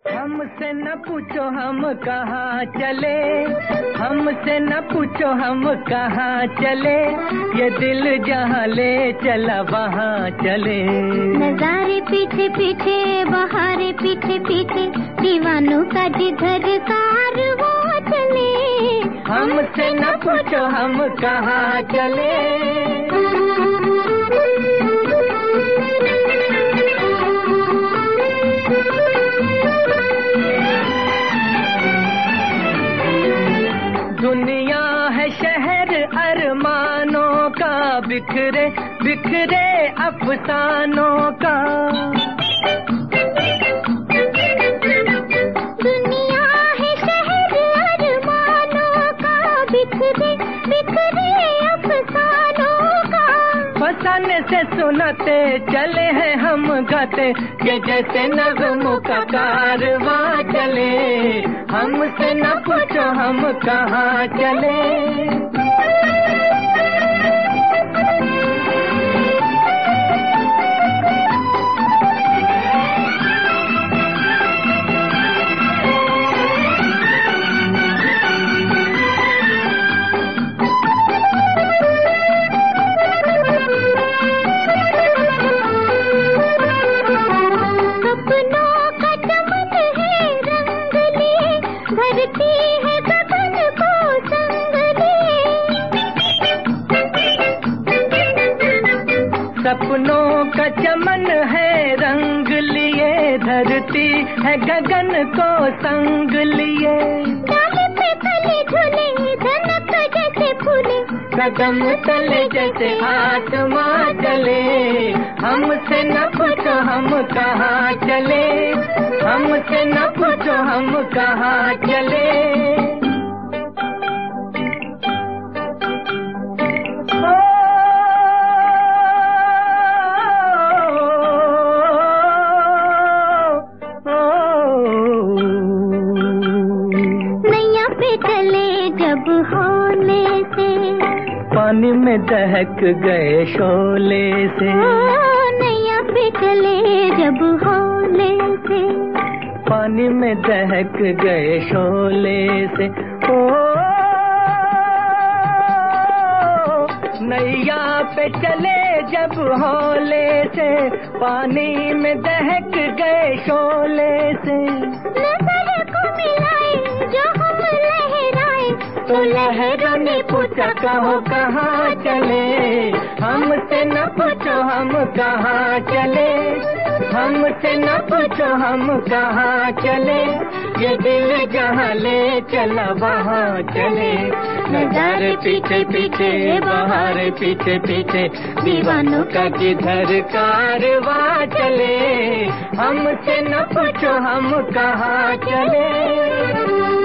हमसे न पूछो हम कहाँ चले, हमसे न पूछो हम कहाँ चले, ये दिल जहाँ ले चला वहाँ चले। नजारे पीछे पीछे बहारे पीछे पीछे, दीवानों का जिधर कारवां चले। हमसे न पूछो हम कहाँ चले। दुनिया है शहर अरमानों का, बिखरे बिखरे अफसानों का। दुनिया है शहर अरमानों का, बिखरे बिखरे अफसानों का। फसाने से सुनाते चले हैं हम गाते, कि जैसे नगमों का कारवां चले। हमसे न पूछो हम कहाँ चले। धरती है गगन को संग लिए, सपनों का चमन है रंग लिए, धरती है गगन को संग लिए। डाले पे तले झूले धनक जैसे फूले, कदम तले जैसे आसमां चले। हमसे न पूछो हम कहाँ चले, हमसे न पूछो हम कहाँ चले। नैया पे चले जब होले से, पानी में दहक गए शोले से। नैया पे चले जब होले से, पानी में दहक गए शोले से। ओ नैया पे चले जब होले से, पानी में दहक गए शोले से। नजर को मिलाए जो हम लहराए, तो लहरों ने पूछा कहो कहाँ चले। हमसे न पूछो हम कहाँ चले, हमसे न पूछो हम कहाँ चले, ये दिल जहाँ ले चला वहाँ चले। नजारे पीछे पीछे बहारे पीछे पीछे, दीवानों का जिधर कारवां चले। हमसे न पूछो हम कहाँ चले।